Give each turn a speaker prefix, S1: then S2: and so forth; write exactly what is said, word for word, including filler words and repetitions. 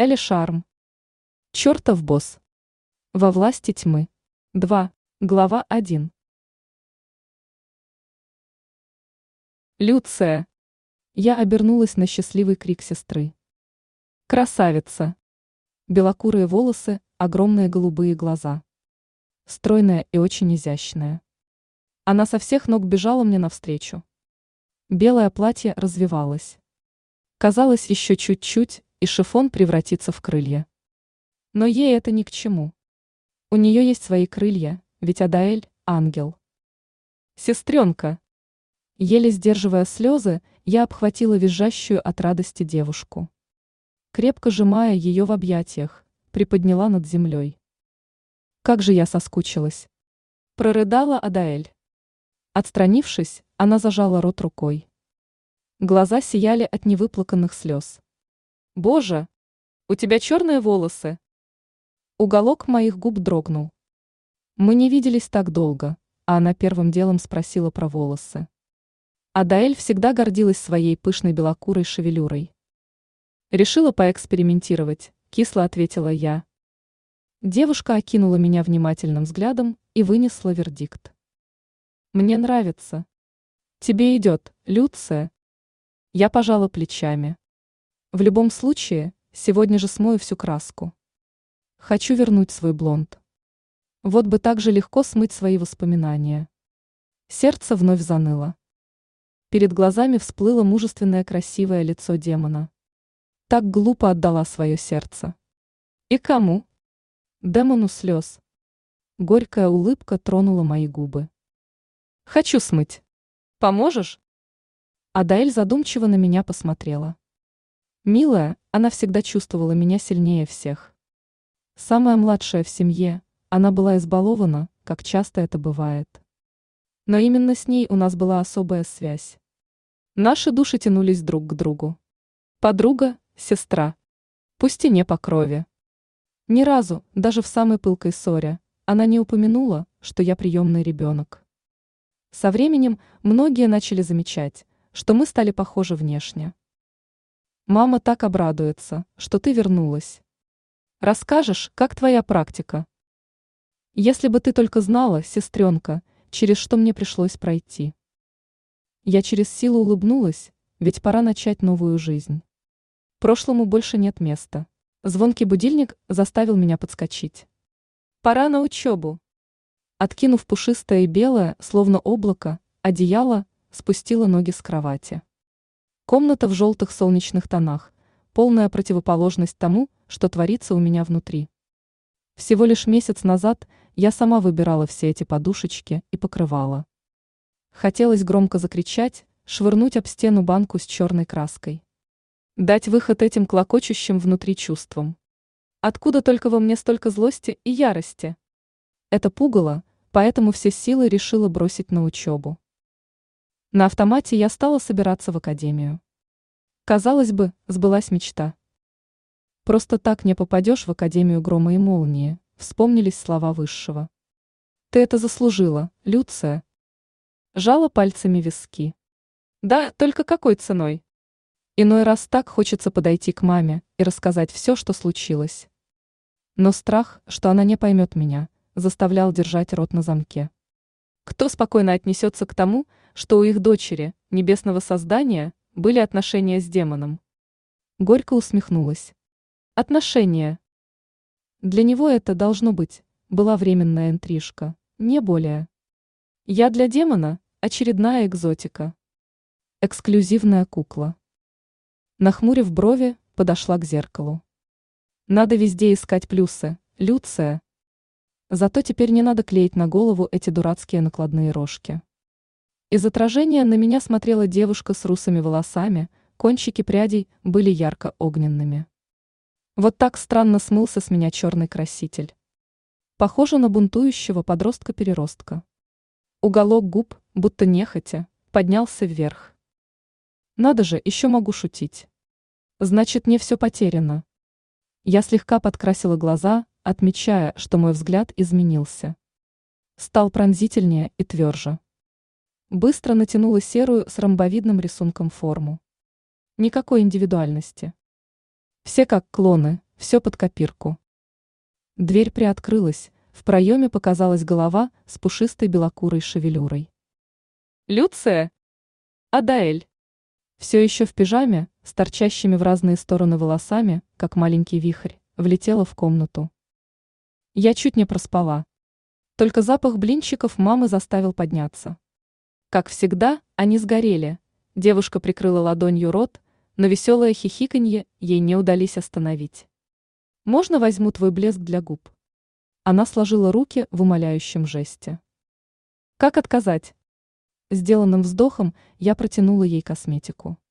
S1: Элли Шарм. Чертов босс. Во власти тьмы. два. Глава один. Люция. Я обернулась на счастливый крик сестры. Красавица. Белокурые волосы, огромные голубые глаза. Стройная и очень изящная. Она со всех ног бежала мне навстречу. Белое платье развивалось. Казалось, еще чуть-чуть, и шифон превратится в крылья. Но ей это ни к чему. У нее есть свои крылья, ведь Адаэль – ангел. Сестренка. Еле сдерживая слезы, я обхватила визжащую от радости девушку. Крепко сжимая ее в объятиях, приподняла над землей. Как же я соскучилась. Прорыдала Адаэль. Отстранившись, она зажала рот рукой. Глаза сияли от невыплаканных слез. Боже, у тебя черные волосы. Уголок моих губ дрогнул. Мы не виделись так долго, а она первым делом спросила про волосы. Адаэль всегда гордилась своей пышной белокурой шевелюрой. Решила поэкспериментировать, кисло ответила я. Девушка окинула меня внимательным взглядом и вынесла вердикт. Мне нравится. Тебе идет, Люция. Я пожала плечами. В любом случае, сегодня же смою всю краску. Хочу вернуть свой блонд. Вот бы так же легко смыть свои воспоминания. Сердце вновь заныло. Перед глазами всплыло мужественное красивое лицо демона. Так глупо отдала свое сердце. И кому? Демону слез. Горькая улыбка тронула мои губы. Хочу смыть. Поможешь? Адаэль задумчиво на меня посмотрела. Милая, она всегда чувствовала меня сильнее всех. Самая младшая в семье, она была избалована, как часто это бывает. Но именно с ней у нас была особая связь. Наши души тянулись друг к другу. Подруга, сестра. Пусть и не по крови. Ни разу, даже в самой пылкой ссоре, она не упомянула, что я приемный ребенок. Со временем многие начали замечать, что мы стали похожи внешне. Мама так обрадуется, что ты вернулась. Расскажешь, как твоя практика? Если бы ты только знала, сестренка, через что мне пришлось пройти. Я через силу улыбнулась, ведь пора начать новую жизнь. Прошлому больше нет места. Звонкий будильник заставил меня подскочить. Пора на учебу. Откинув пушистое и белое, словно облако, одеяло, спустила ноги с кровати. Комната в желтых солнечных тонах, полная противоположность тому, что творится у меня внутри. Всего лишь месяц назад я сама выбирала все эти подушечки и покрывала. Хотелось громко закричать, швырнуть об стену банку с черной краской. Дать выход этим клокочущим внутри чувствам. Откуда только во мне столько злости и ярости? Это пугало, поэтому все силы решила бросить на учебу. На автомате я стала собираться в академию. Казалось бы, сбылась мечта. Просто так не попадешь в Академию Грома и Молнии, вспомнились слова Высшего. Ты это заслужила, Люция. Жала пальцами виски. Да, только какой ценой? Иной раз так хочется подойти к маме и рассказать все, что случилось. Но страх, что она не поймет меня, заставлял держать рот на замке. Кто спокойно отнесется к тому, что у их дочери, небесного создания, были отношения с демоном? Горько усмехнулась. Отношения. Для него это, должно быть, была временная интрижка, не более. Я для демона – очередная экзотика. Эксклюзивная кукла. Нахмурив брови, подошла к зеркалу. Надо везде искать плюсы, Люция. Зато теперь не надо клеить на голову эти дурацкие накладные рожки. Из отражения на меня смотрела девушка с русыми волосами, кончики прядей были ярко-огненными. Вот так странно смылся с меня черный краситель. Похоже на бунтующего подростка-переростка. Уголок губ, будто нехотя, поднялся вверх. Надо же, еще могу шутить. Значит, не все потеряно. Я слегка подкрасила глаза, отмечая, что мой взгляд изменился. Стал пронзительнее и тверже. Быстро натянула серую с ромбовидным рисунком форму. Никакой индивидуальности. Все как клоны, Все под копирку. Дверь приоткрылась, в проеме показалась голова с пушистой белокурой шевелюрой. Люция? Адаэль? Все еще в пижаме, с торчащими в разные стороны волосами, как маленький вихрь, влетела в комнату. Я чуть не проспала. Только запах блинчиков мамы заставил подняться. Как всегда, они сгорели. Девушка прикрыла ладонью рот, но веселое хихиканье ей не удались остановить. «Можно возьму твой блеск для губ?» Она сложила руки в умоляющем жесте. «Как отказать?» Сделанным вздохом я протянула ей косметику.